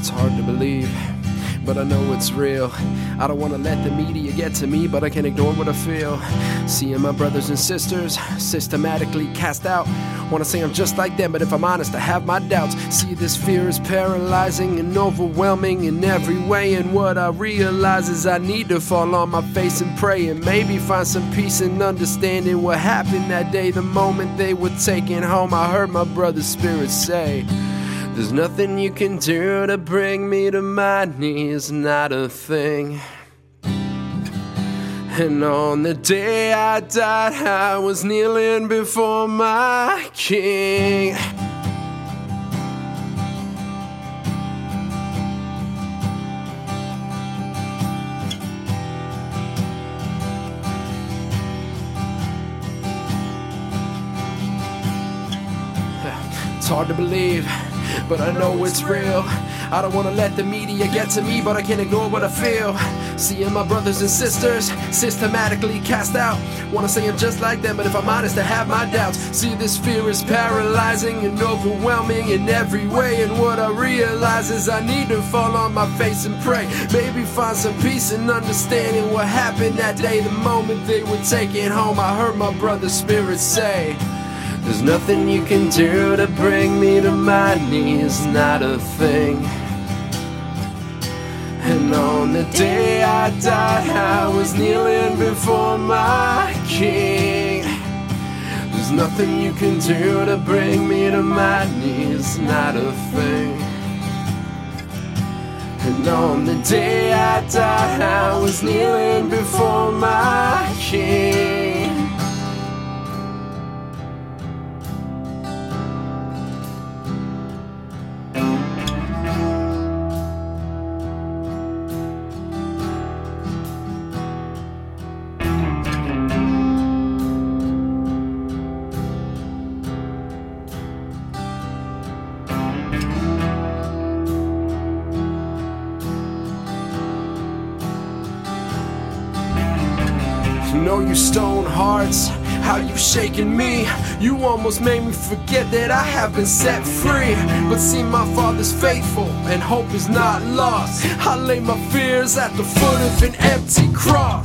hard to believe, but I know it's real. I don't wanna let the media get to me, but I can't ignore what I feel. Seeing my brothers and sisters systematically cast out. Wanna say I'm just like them, but if I'm honest, I have my doubts. See, this fear is paralyzing and overwhelming in every way, and what I realize is I need to fall on my face and pray, and maybe find some peace in understanding what happened that day. The moment they were taken home, I heard my brother's spirit say, there's nothing you can do to bring me to my knees, not a thing. And on the day I died, I was kneeling before my King. It's hard to believe, but I know it's real. I don't wanna let the media get to me, but I can't ignore what I feel. Seeing my brothers and sisters systematically cast out. Wanna say I'm just like them, but if I'm honest, I have my doubts. See, this fear is paralyzing and overwhelming in every way, and what I realize is I need to fall on my face and pray. Maybe find some peace in understanding what happened that day. The moment they were taken home, I heard my brother's spirit say, there's nothing you can do to bring me to my knees, not a thing. And on the day I died, I was kneeling before my King. There's nothing you can do to bring me to my knees, not a thing. And on the day I died, I was kneeling before my King. Know you stone hearts, how you've shaken me. You almost made me forget that I have been set free. But see, my Father's faithful and hope is not lost. I lay my fears at the foot of an empty cross.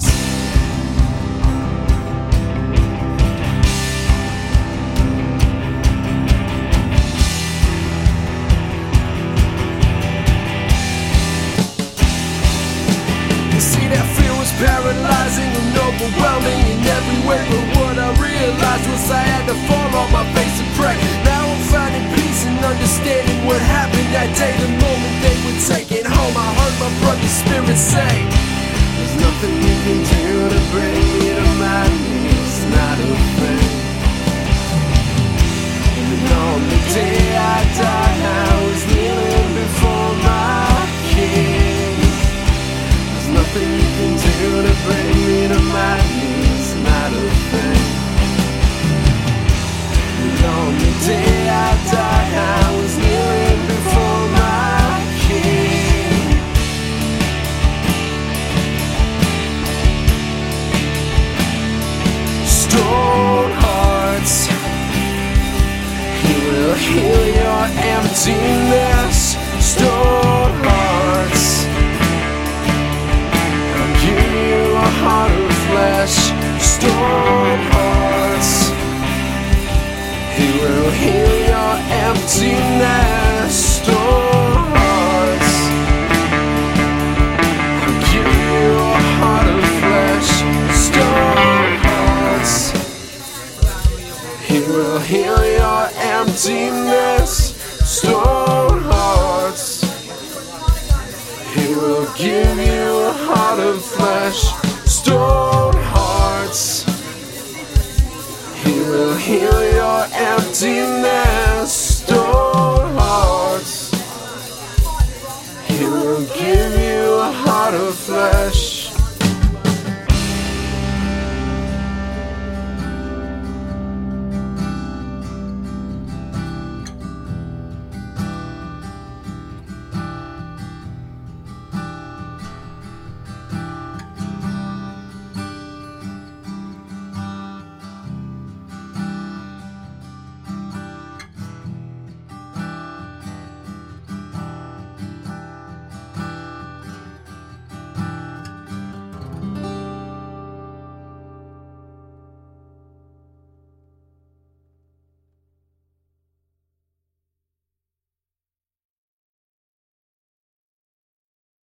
See, that fear was paralyzing and overwhelming in every way, but what I realized was I had to fall on my face and pray. Now I'm finding peace and understanding what happened that day. The moment they were taken home, I heard my brother's spirit say, there's nothing you can do to bring me to my knees, not a thing. And on the day I died, I was kneeling before my King. Nothing you can do to bring me to my knees, not a thing. And on the day I died, I was kneeling before my King. Stone hearts, He will heal your emptiness. Stone hearts, a heart of flesh. Stone hearts, He will heal your emptiness. Stone hearts, I'll give you a heart of flesh. Stone hearts, He will heal your emptiness. Stone hearts, He will give you a heart of flesh. Stone hearts, He will heal your emptiness. Stone hearts, He will give you a heart of flesh.